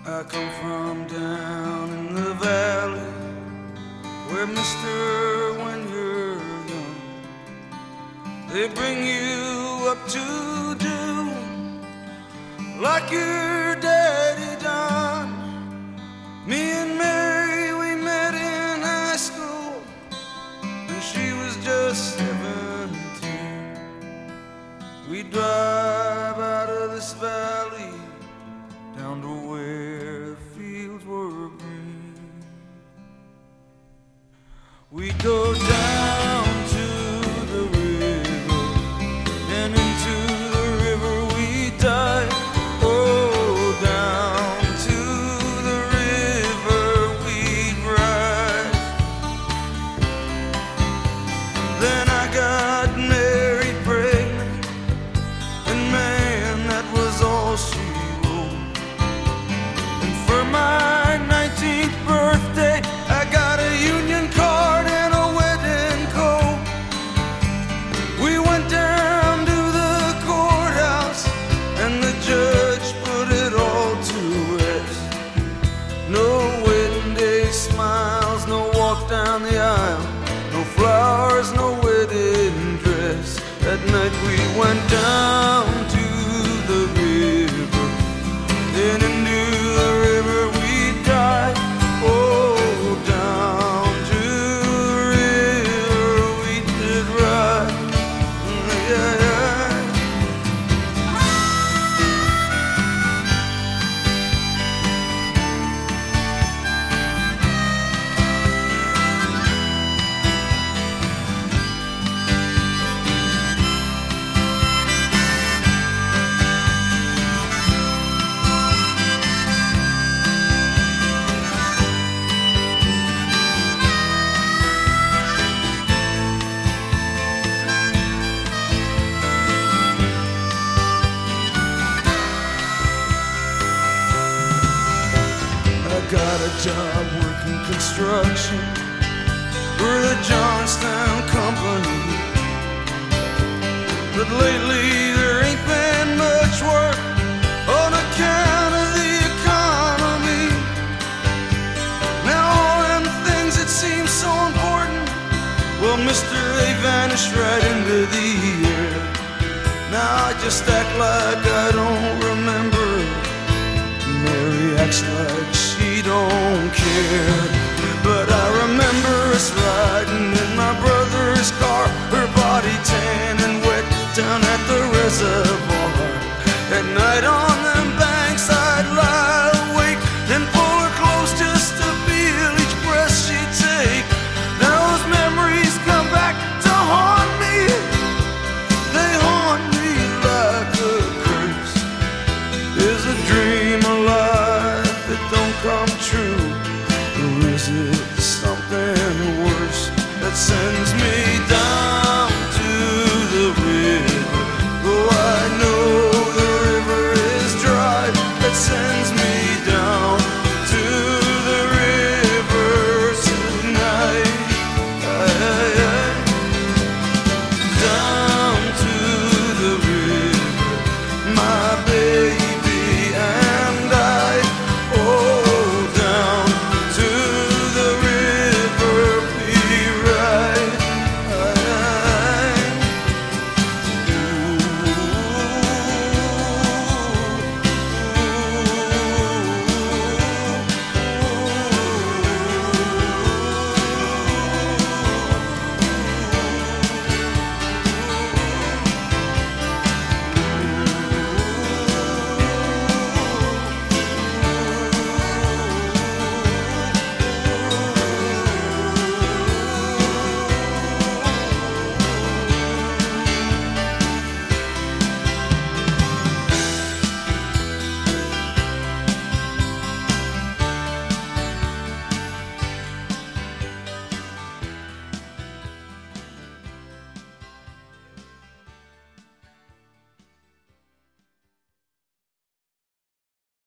I come from down in the valley where, mister, when you're young, they bring you up to do like your daddy done. Me and Mary, we met in high school when she was just 17. We drive out of this valley down to where the fields were green. We go down to the river, and into the river we dive. Oh, down to the river we'd ride. Then I got married, pregnant, and man, that was all she wrote. And for my 19th birthday, I got a union card and a wedding coat. We went down to the courthouse, and the judge put it all to rest. No wedding day smiles, no walk down the aisle, no flowers, no wedding dress. That night we went down to the river, then into the river we dive. Oh, down to the river we did ride. Yeah, yeah. Got a job working construction for the Johnstown Company, but lately there ain't been much work on account of the economy. Now all them things that seem so important, well, mister, they vanished right into the air. Now I just act like I don't remember. Mary acts like she don't care. But I remember us riding in my brother's car, her body tan and wet down at the reservoir. At night on them banks I'd lie awake, then pull her close just to feel each breath she'd take. Those memories come back to haunt me. They haunt me like a curse. There's a dream alive that don't come true.